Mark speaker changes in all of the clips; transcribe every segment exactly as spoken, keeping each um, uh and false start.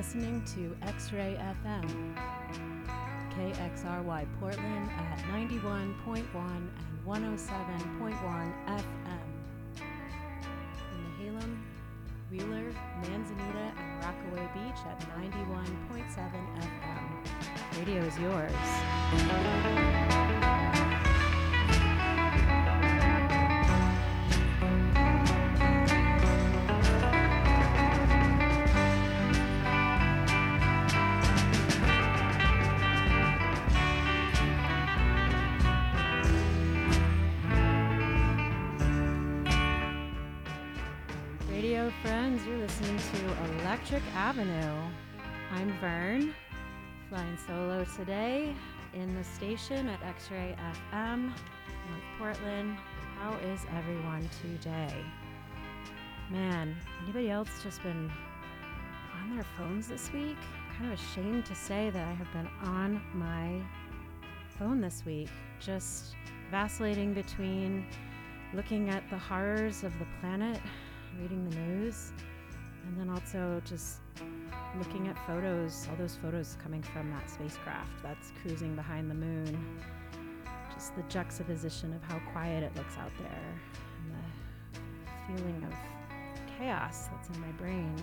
Speaker 1: listening to X-Ray F M, K X R Y Portland at ninety-one point one and one oh seven point one F M. In Nehalem, Wheeler, Manzanita, and Rockaway Beach at ninety-one point seven F M. Radio is yours. Radio friends, you're listening to Electric Avenue. I'm Vern, flying solo today in the station at X-Ray F M, North Portland. How is everyone today? Man, anybody else just been on their phones this week? I'm kind of ashamed to say that I have been on my phone this week, just vacillating between looking at the horrors of the planet, reading the news, and then also just looking at photos, all those photos coming from that spacecraft that's cruising behind the moon. Just the juxtaposition of how quiet it looks out there and the feeling of chaos that's in my brain.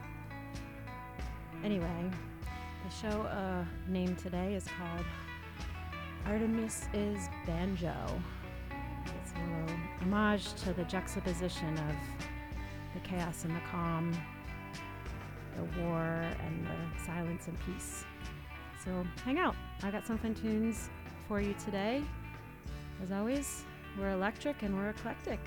Speaker 1: Anyway, the show uh, name today is called Artemis is Banjo. It's a little homage to the juxtaposition of the chaos and the calm, the war and the silence and peace. So hang out. I got some fun tunes for you today. As always, we're electric and we're eclectic.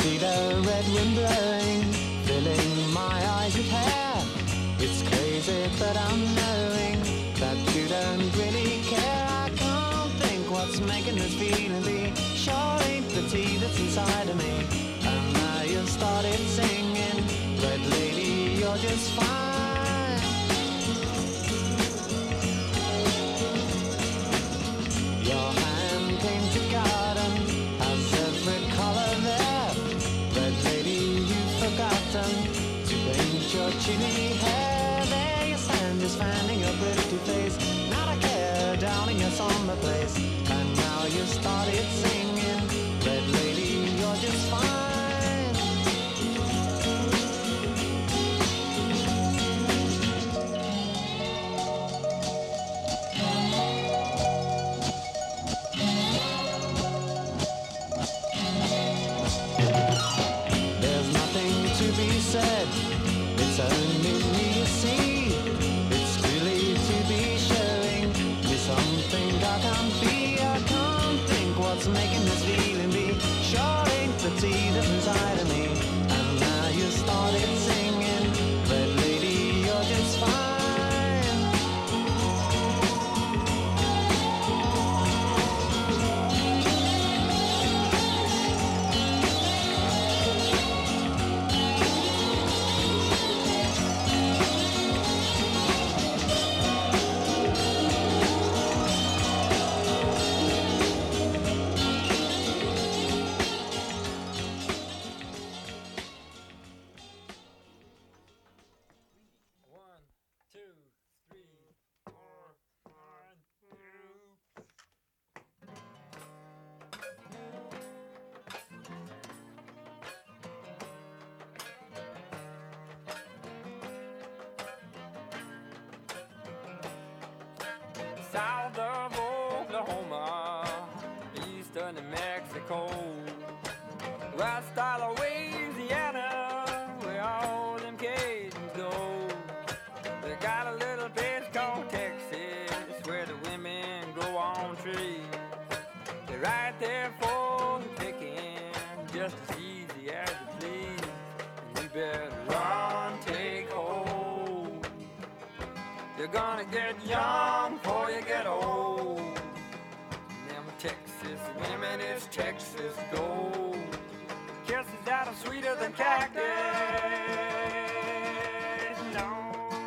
Speaker 2: see the red wind blowing, filling my eyes with hair. It's crazy, but I'm knowing that you don't really care. I can't think what's making this feeling be. Sure ain't the tea that's inside of me. And now you've started singing, Red Lady, you're just fine. Your hand-painted garden has every colour there. Red Lady, you've forgotten to paint your chilly hair. There you stand, just fanning your pretty face. Not a care, down in your somber place. And now you started singing, Red Lady, you're just fine. There's nothing to be said, it's only me you see. It's really to be showing me something I can't be. I can't think what's making this feeling be. Sure ain't the tea that's inside of me. And now you started singing, Red Lady, you're just fine.
Speaker 3: One, two, three, four, one, two. South of Oklahoma, east of New Mexico, west of Louisiana, where all them Cajuns go. They got a little place called Texas, where the women go on trees. They're right there for the picking, just as easy as you please. And you better run, take hold. You're gonna get young before you get old. Them Texas women is Texas gold. Kisses that are sweeter than cactus. No.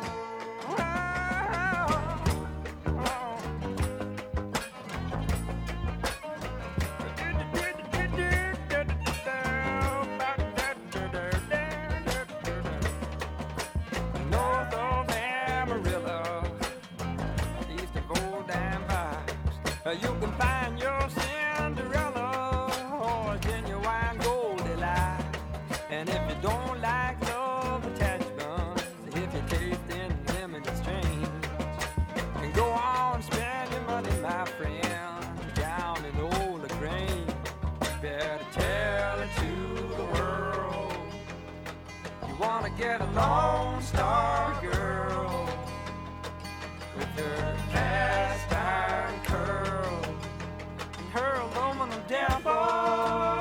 Speaker 3: North of Amarillo, east of Old Dime Pipes, you can find your Cinderella or a genuine Goldilocks. And if you don't like love attachments, if you're tasting lemon strange, and go on spend your money, my friend, down in Old Lagrange. Better tell it to the world. You wanna get a Lone Star girl with her cast iron curl and her aluminum dimple.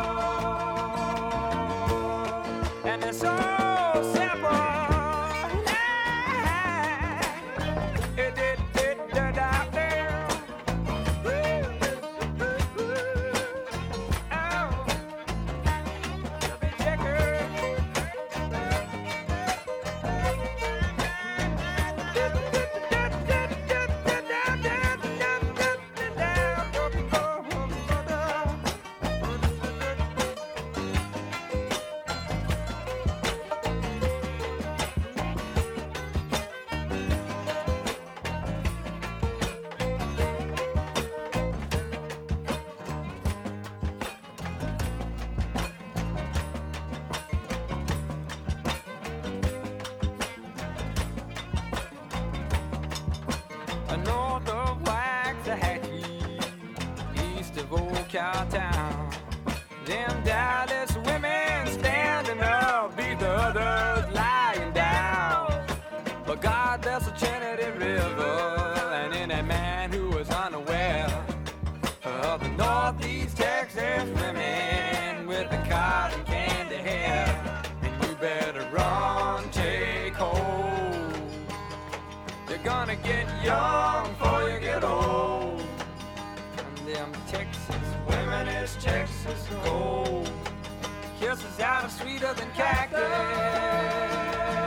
Speaker 3: And it's so simple. It did it did out there. Oh, chubby checker. North of Waxahachie, east of Old Cowtown, them Dallas women standing up, beat the others lying down. But God bless the Trinity River, and in a man who was unaware of the Northeast Texas women with the cotton candy get young before you get old. And them Texas women is Texas gold. Kisses out of sweeter than cactus.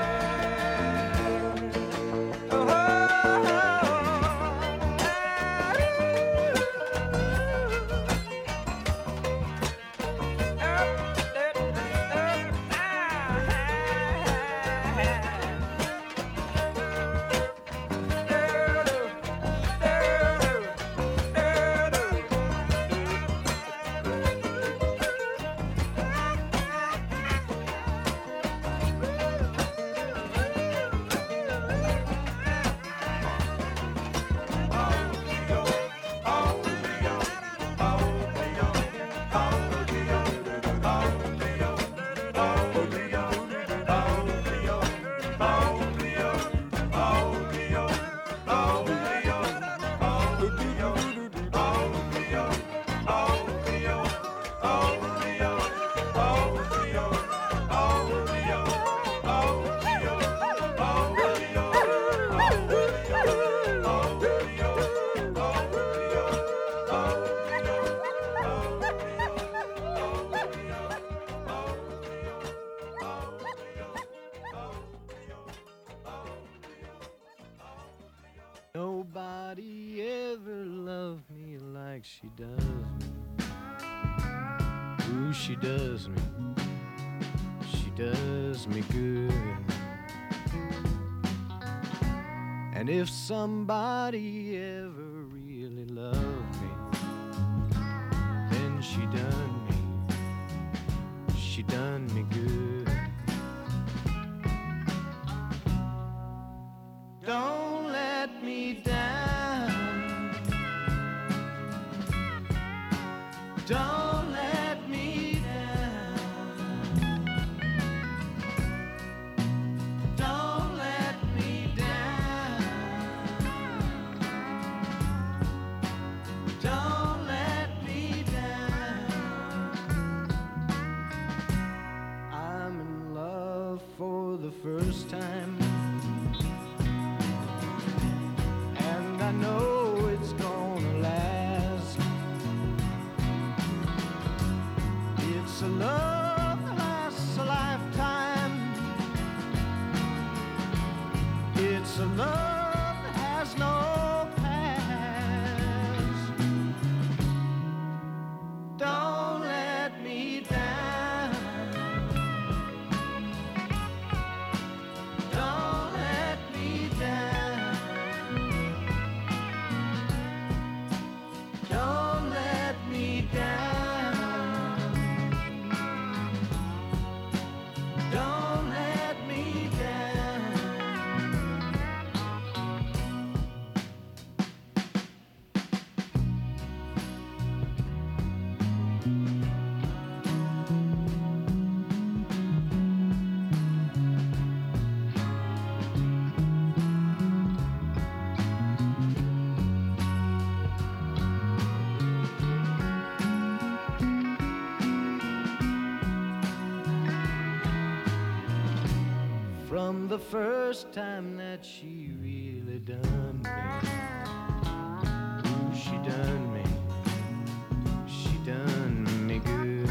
Speaker 2: Nobody ever loved me like she does me. Ooh, she does me. She does me good. And if somebody ever really loved me, then she done me. She done me good. Don't let me down. Don't let me down. Don't let me down. Don't let me down. I'm in love for the first time. I know it's gonna last. It's a love that lasts a lifetime. It's a love that has no past. Don't let me down. Don't let me down. Don't let me down. Don't let me down. From the first time that she really done me, ooh, she done me, she done me good.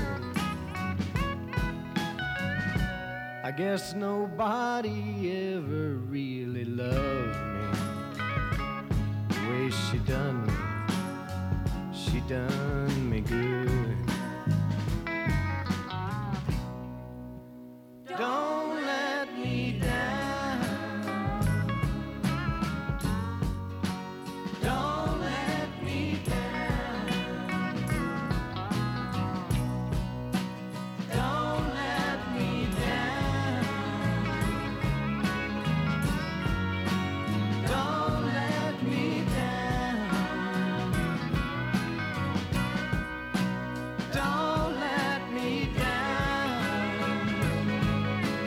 Speaker 2: I guess nobody ever really loved me the way she done me, she done me good. Don't let me down. Don't let me down. Don't let me down. Don't let me down. Don't let me down.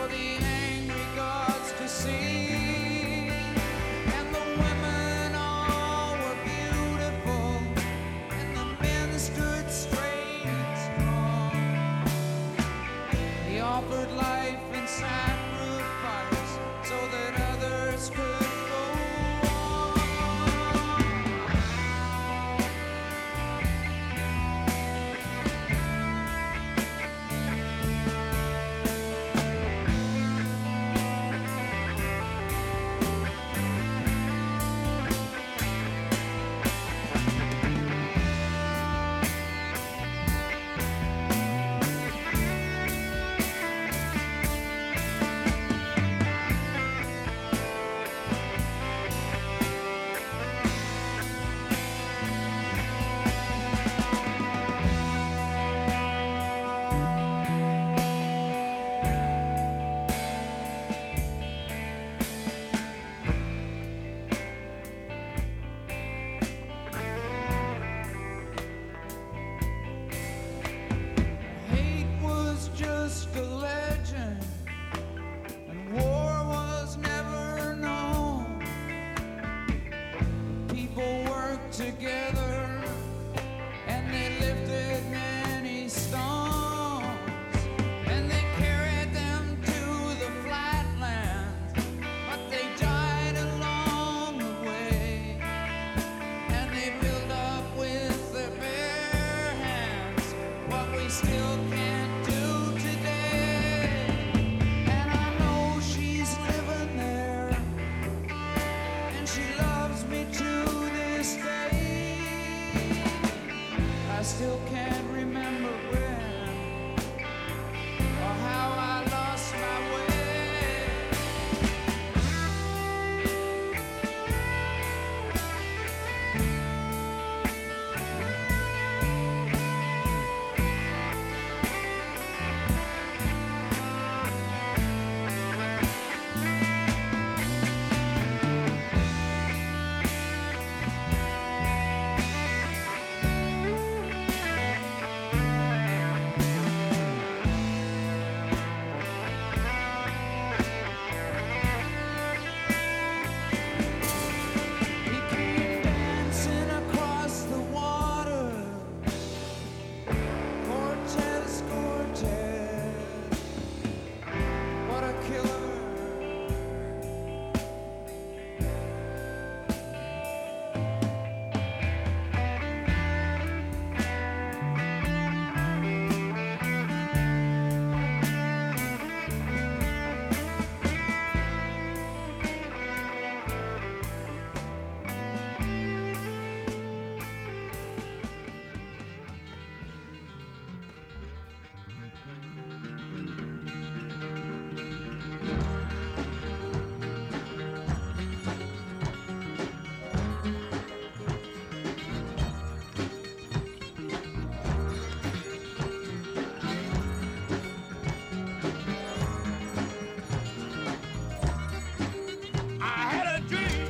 Speaker 4: for the angry gods to see. And the women all were beautiful, and the men stood straight and strong. They offered life and sacrifice so that others could go on. Hate was just a legend, and war was never known. People worked together, and they lifted many stones, and they carried them to the flatlands, but they died along the way, and they built up with their bare hands what we still can't do today. And I know she's living there, and she loves me to this day. I still can't remember when or how I lost my way. He came dancing across the water, Cortez, Cortez, what a killer. I had a dream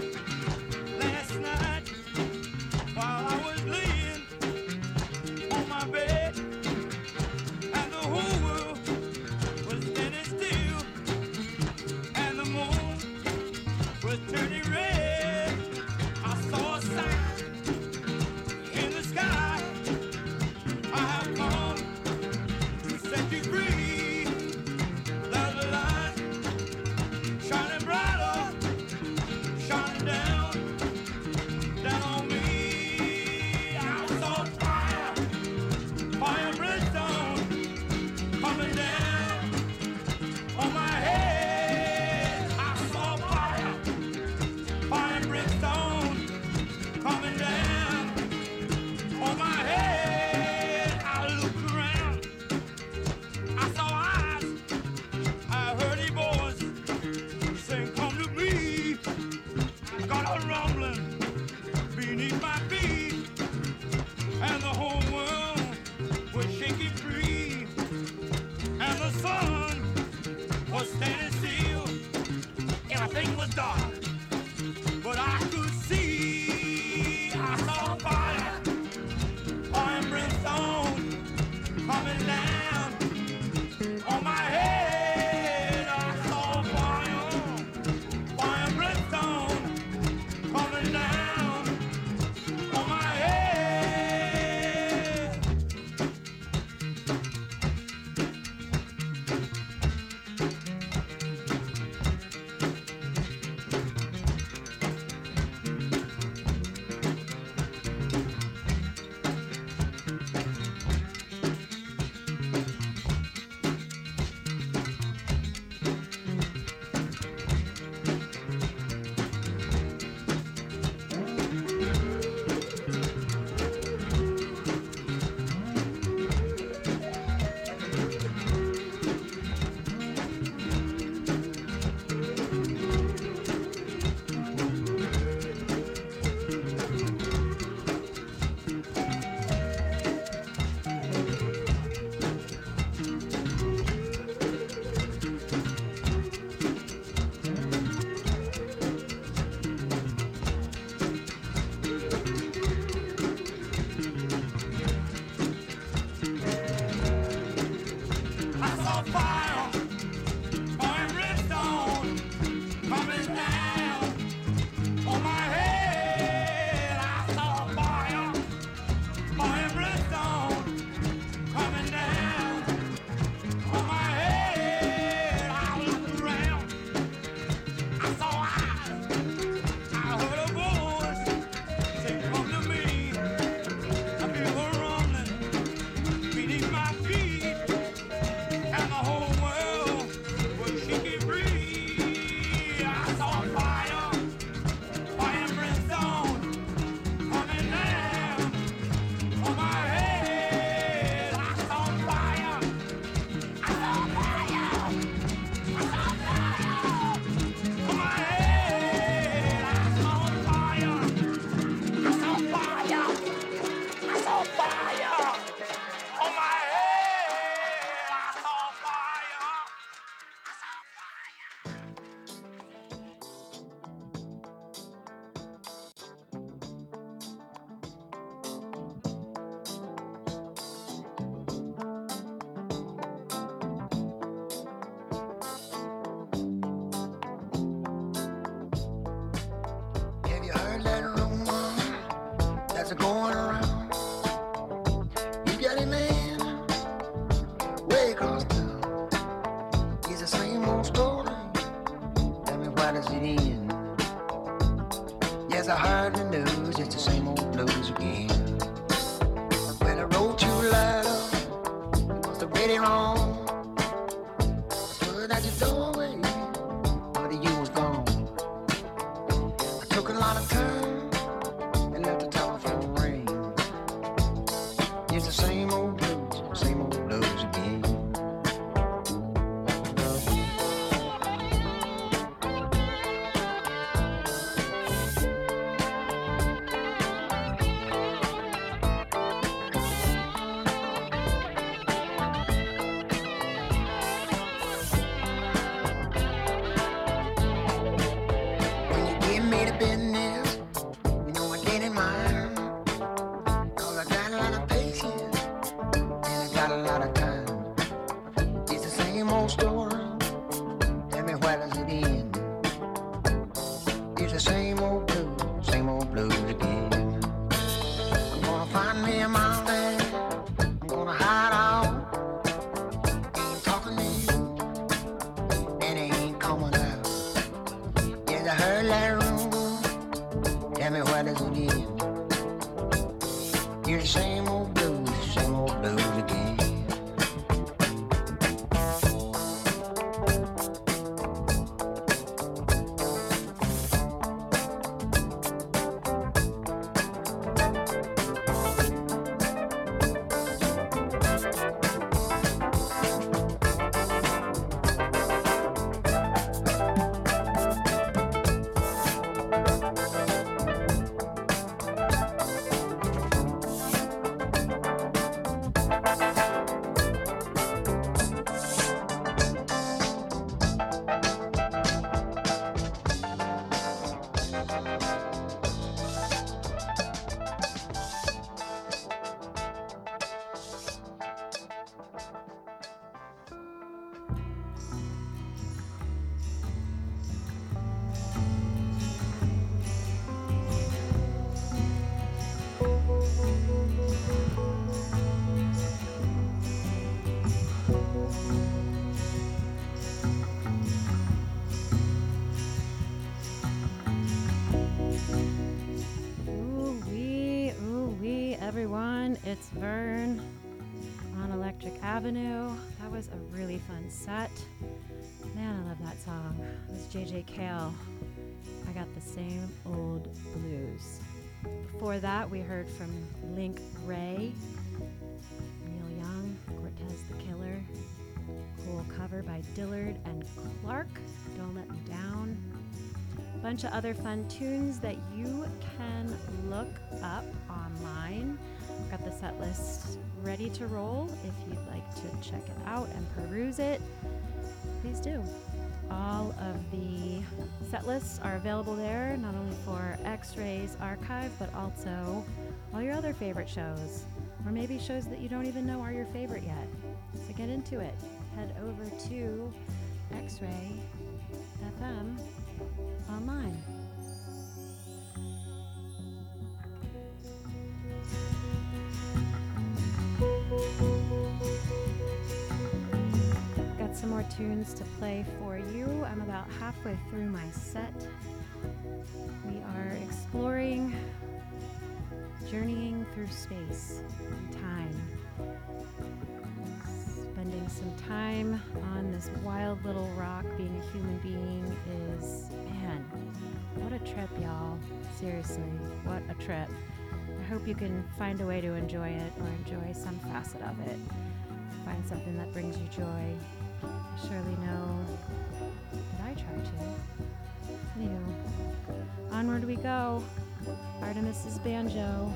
Speaker 4: last night while I was laying on my bed, and the whole world was standing still, and the moon was turning red. I saw a sign in the sky. I have come to set you free. There's a light shining brighter, shining down, down on me. I saw fire, fire and brimstone coming down on my head. I saw fire, fire and brimstone coming down on my head. I looked around, I saw eyes, I heard a voice saying, "Come to me." I got a rumbling beneath my feet, and the whole world was shaking free, and the sun was standing still. Everything was dark, but I could see. I saw fire, fire and brimstone coming down on my head.
Speaker 5: It's the same old story. Tell me why does it end? Yes, I heard the news. It's the same old blues again. When I wrote you a letter, it was already wrong. I stood at your doorway, but you was gone. I took a lot of time and let the telephone ring. It's the same old blues, same old blues again. When you give me the business, you know I get in mine. Cause I got a lot of patience and I got a lot of time. It's the same old story. Tell me why does it end? It's the same old blues, same old blues again. I'm gonna find me a mountain. I'm gonna hide out. Ain't talking to you, and it ain't coming out. Yes, I heard that rumor. Tell me why does it end? You're the same old blues, same old blues again.
Speaker 1: Ooh wee, ooh wee, everyone. It's Vern on Electric Avenue. That was a really fun set. Man, I love that song. It was J J Cale. I got the same old blues. Before that, we heard from Link Ray, Neil Young, Cortez the Killer. Cool cover by Dillard and Clark. Don't Let Me Down. Bunch of other fun tunes that you can look up online. I've got the set list ready to roll. If you'd like to check it out and peruse it, please do. All of the set lists are available there, not only for X-Ray's archive, but also all your other favorite shows, or maybe shows that you don't even know are your favorite yet. So get into it. Head over to X-Ray F M online. Got some more tunes to play for you. I'm about halfway through my set. We are exploring, journeying through space and time. Spending some time on this wild little rock. Being a human being is, man, what a trip, y'all. Seriously, what a trip. I hope you can find a way to enjoy it, or enjoy some facet of it. Find something that brings you joy. I surely know that I try to. Anywho, onward we go. Artemis's banjo.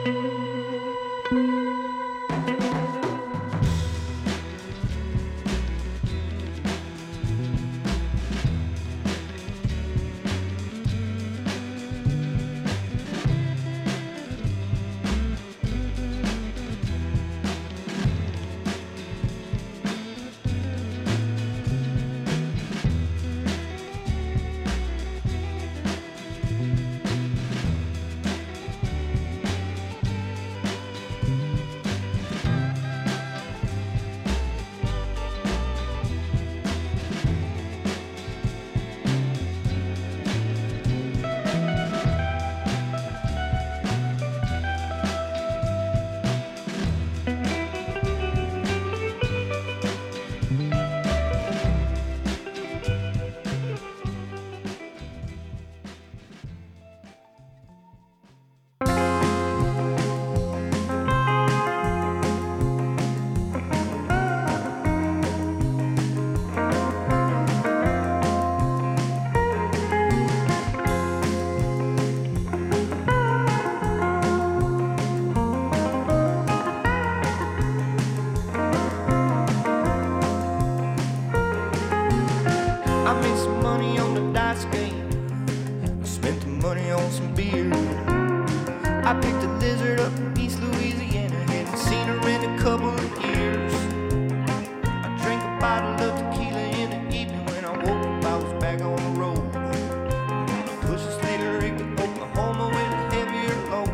Speaker 6: I picked a lizard up in East Louisiana, hadn't seen her in a couple of years. I drank a bottle of tequila in the evening. When I woke up, I was back on the road. I'm gonna push a Slater rig to Oklahoma with a heavier load.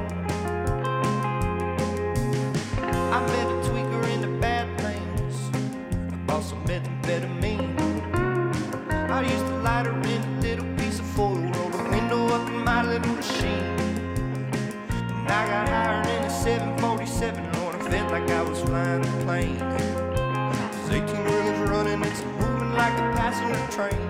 Speaker 6: I met a tweaker in the Badlands. I bought some methamphetamine. I used to light her in a little piece of foil, roll the window up in my little machine. And I got higher in a seven forty-seven, Lord, I felt like I was flying a plane. There's eighteen wheelers running, it's moving like a passenger train.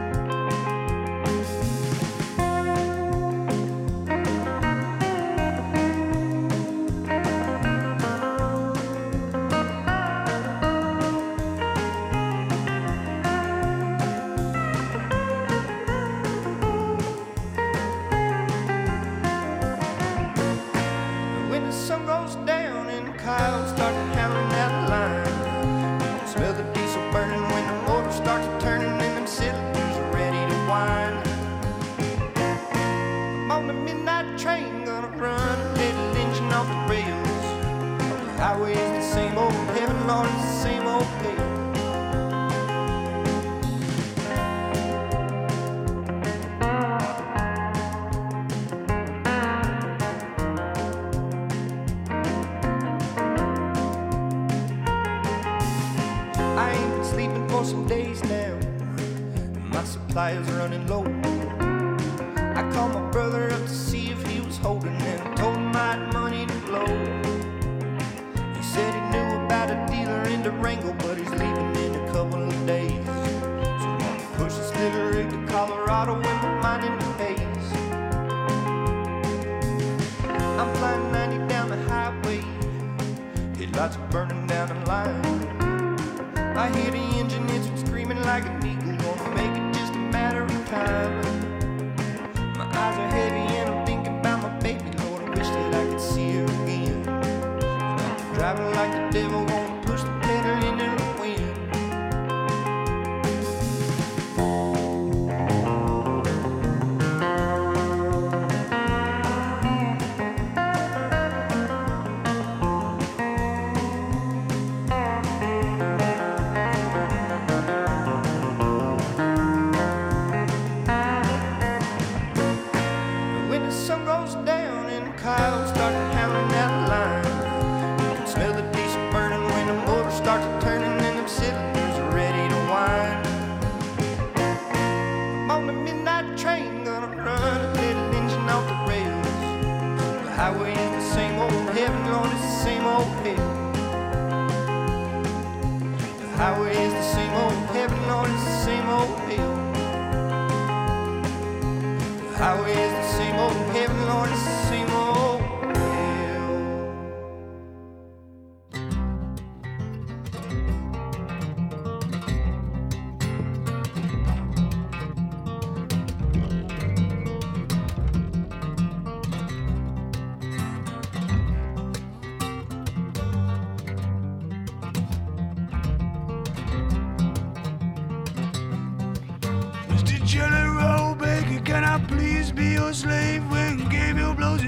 Speaker 6: Supplies running low. I called my brother up to see if he was holding, and I told him I had money to blow. He said he knew about a dealer in Durango, but he's leaving in a couple of days. So I'm gonna push this little rig to Colorado and put mine in the haze. I'm flying ninety down the highway, headlights are burning down the line. I hear the engine, it's screaming like an eagle, gonna make it just a matter of time. My eyes are heavy and I'm thinking about my baby, Lord, I wish that I could see her again. I'm driving like the devil, gonna push the pedal into the wind.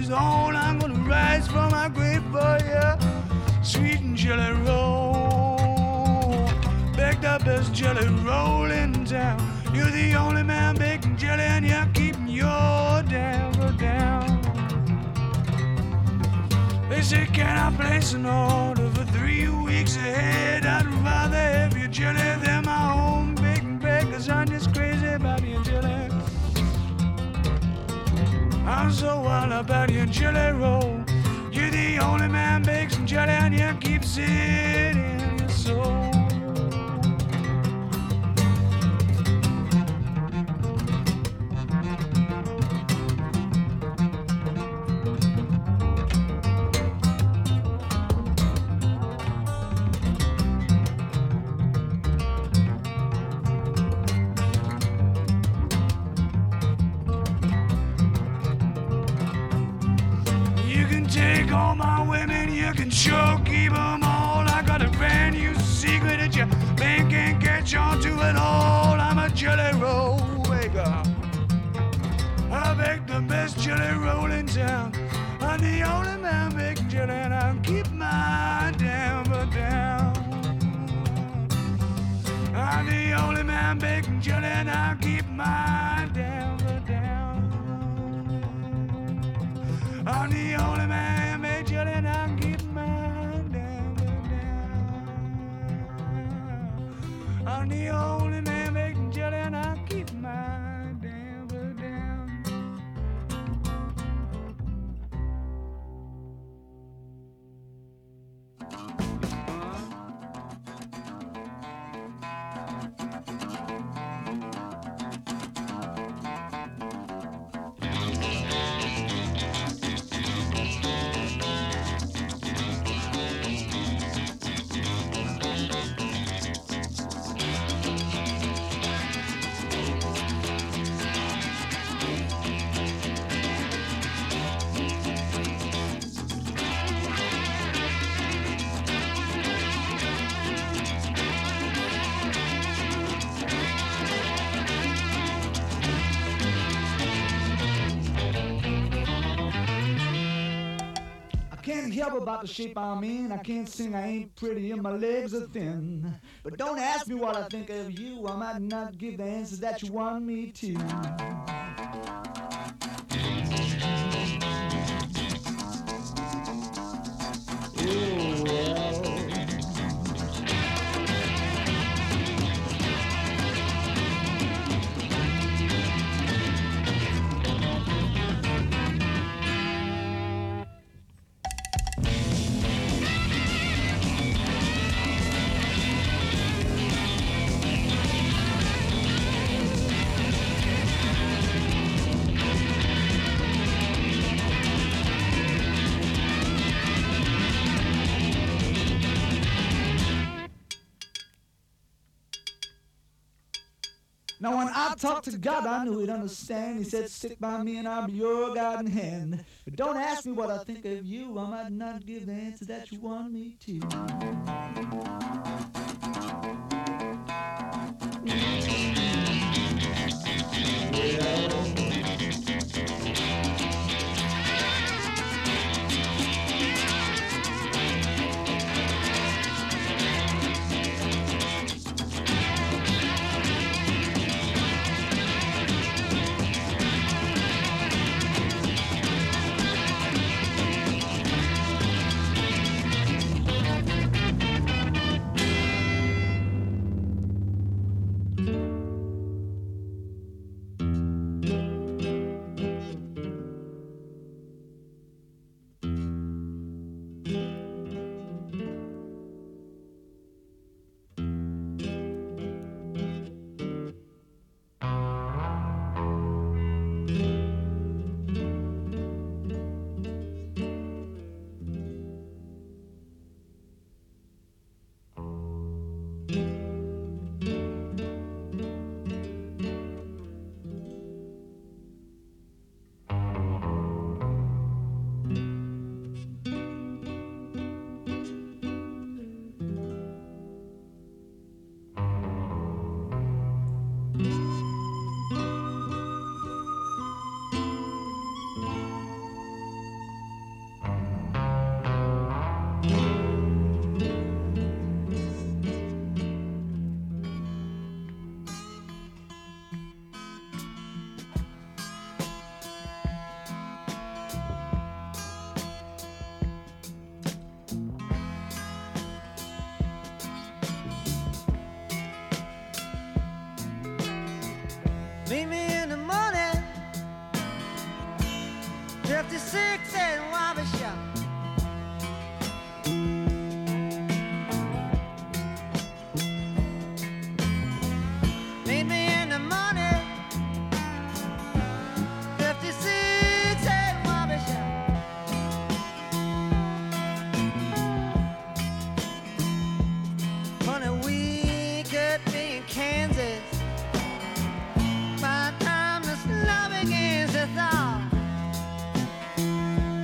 Speaker 7: is old, I'm gonna rise from my grave for you. Sweet and jelly roll, baked up as jelly roll in town. You're the only man baking jelly, and you're keeping your devil down. They say, can I place an order for three weeks ahead? I'd rather have your jelly than my home baking bread, 'cause I'm just crazy about your jelly. I'm so wild about your jelly roll. You're the only man bakes jelly, and you keep it in your soul. Take all my women, you can sure keep them all. I got a brand new secret that your man can't catch on to at all. I'm a jelly roll maker. I bake the best jelly roll in town. I'm the only man making jelly, and I'll keep my damn down. I'm the only man baking jelly, and I'll keep my damn down. I'm the only man made jelly, and I'll keep my damn down. I'm the only man making jelly, and I'll keep my damn down. Can't help about the shape I'm in. I can't sing, I ain't pretty, and my legs are thin. But don't ask me what I think of you. I might not give the answers that you want me to. Oh, well. Now when I talked to God, I knew he'd understand. He said, stick by me and I'll be your guiding hand. But don't ask me what I think of you. I might not give the answer that you want me to.
Speaker 5: fifty-six and Wabasha. Meet me in the morning, fifty-six and Wabasha. Honey, we could be in Kansas by the time this love begins to thaw.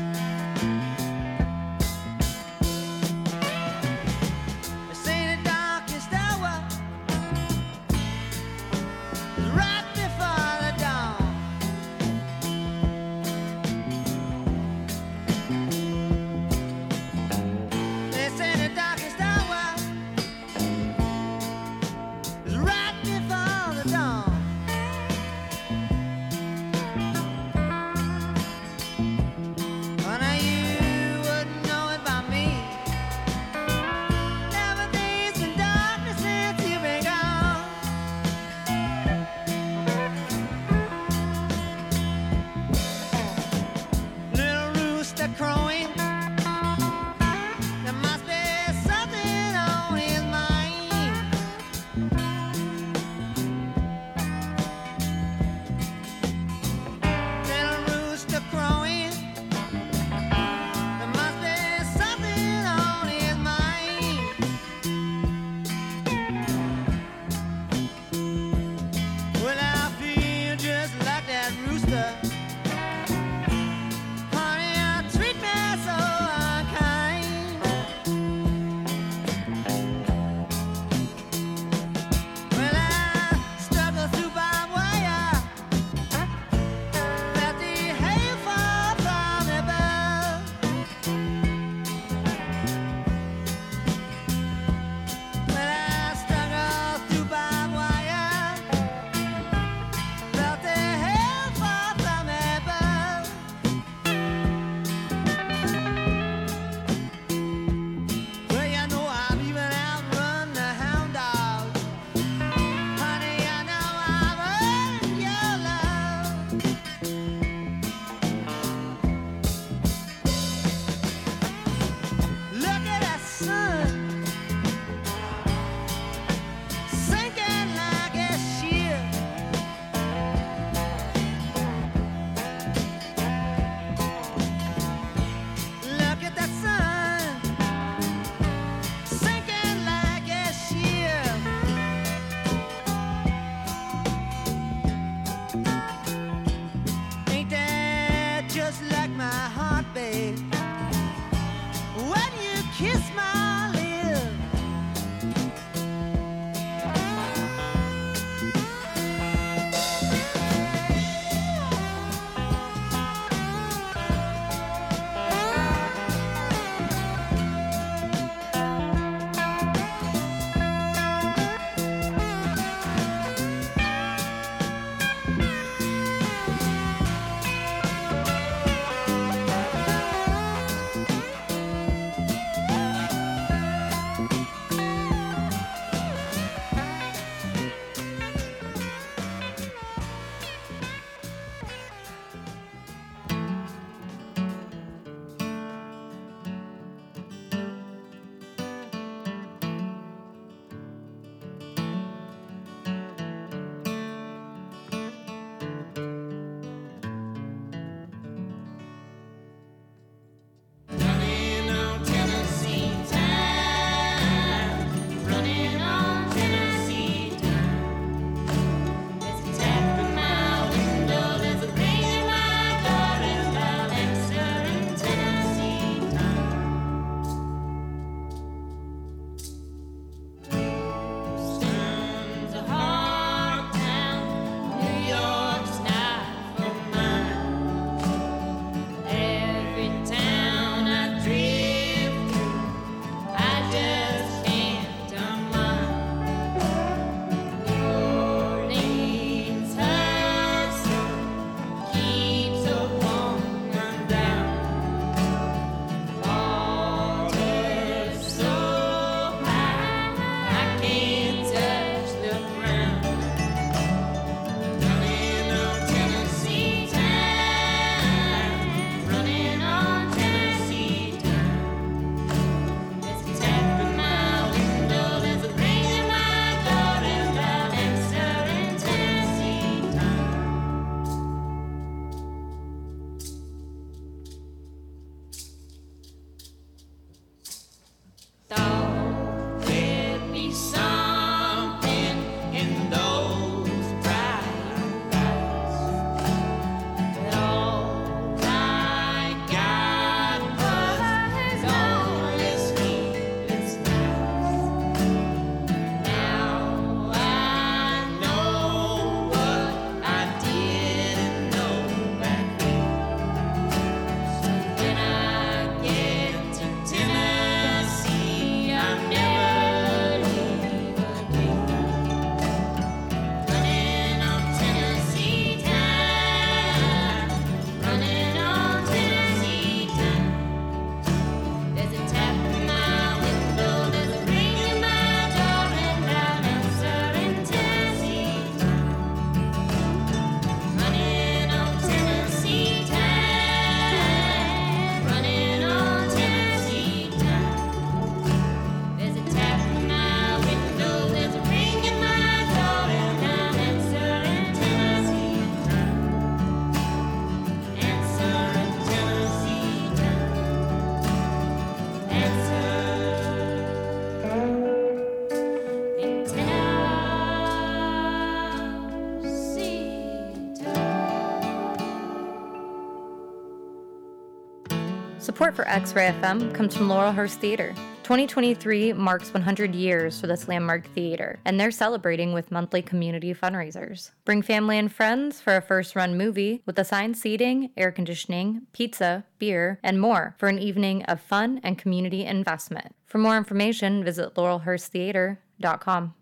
Speaker 8: Support for X-Ray F M comes from Laurelhurst Theatre. twenty twenty-three marks one hundred years for this landmark theater, and they're celebrating with monthly community fundraisers. Bring family and friends for a first-run movie with assigned seating, air conditioning, pizza, beer, and more for an evening of fun and community investment. For more information, visit laurelhurst theater dot com.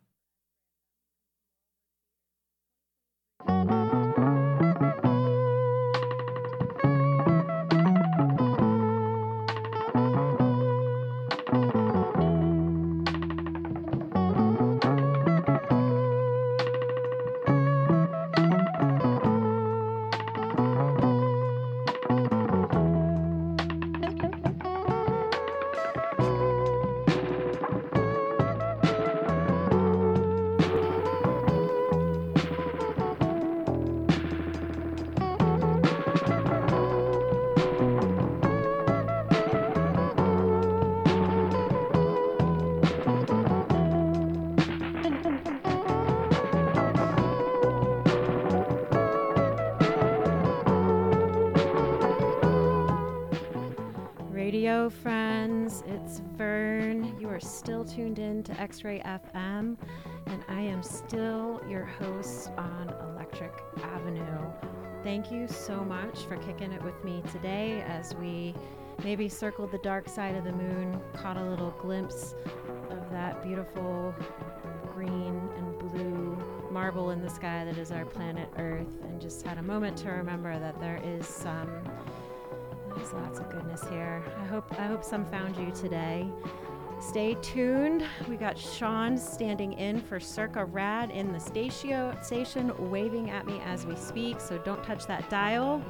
Speaker 1: Radio friends, it's Vern. You are still tuned in to X-Ray F M, and I am still your host on Electric Avenue. Thank you so much for kicking it with me today as we maybe circled the dark side of the moon, caught a little glimpse of that beautiful green and blue marble in the sky that is our planet Earth, and just had a moment to remember that there is some There's lots of goodness here. I hope I hope some found you today. Stay tuned. We got Sean standing in for Circa Rad in the statio, station, waving at me as we speak, so don't touch that dial.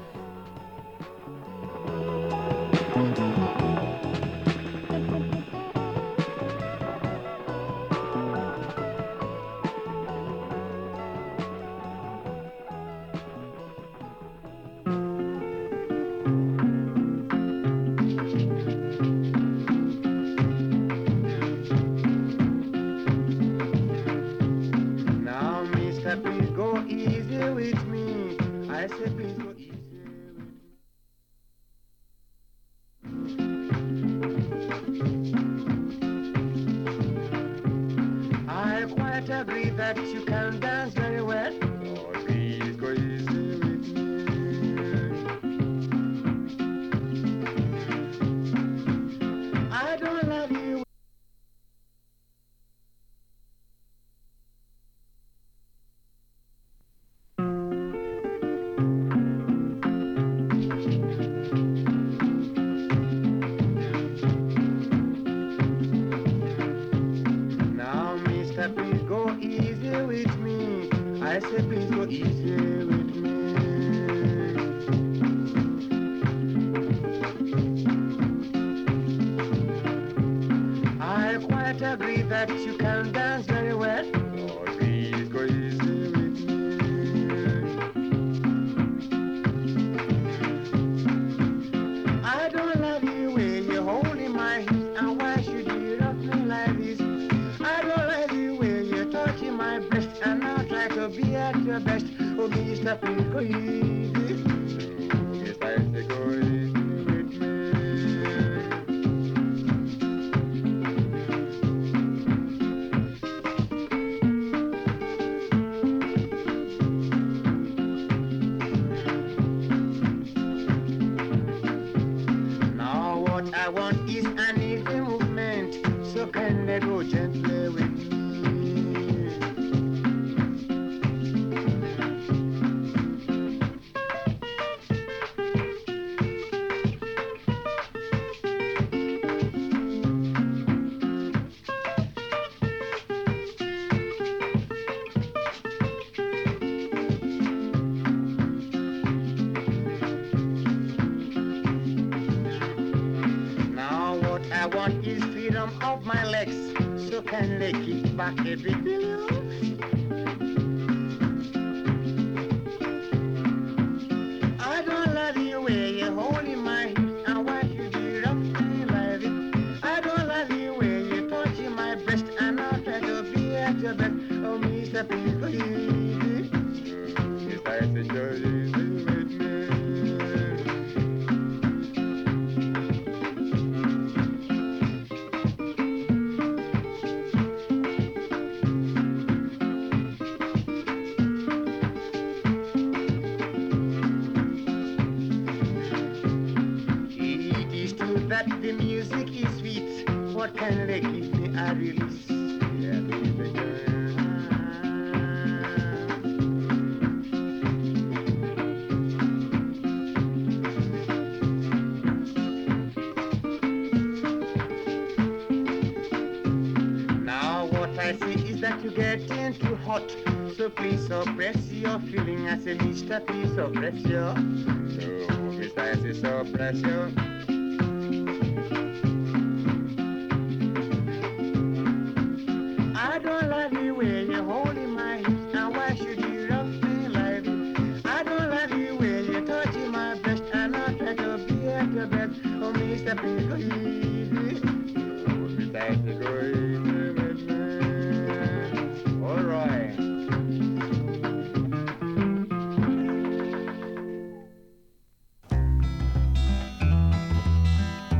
Speaker 5: The music is sweet. What can they give me a release? Yeah, baby girl. Now what I see is that you get too hot. So please suppress your feeling. I say, Mister, please suppress your. So, Mister, I say, suppress your. I don't love the way you're holding my hips. Now why should you rough me like this? I don't love the way you're touching my breast. And I try to be at your best. Oh, Mister, please go easy. Oh, Mister, I say, go easy.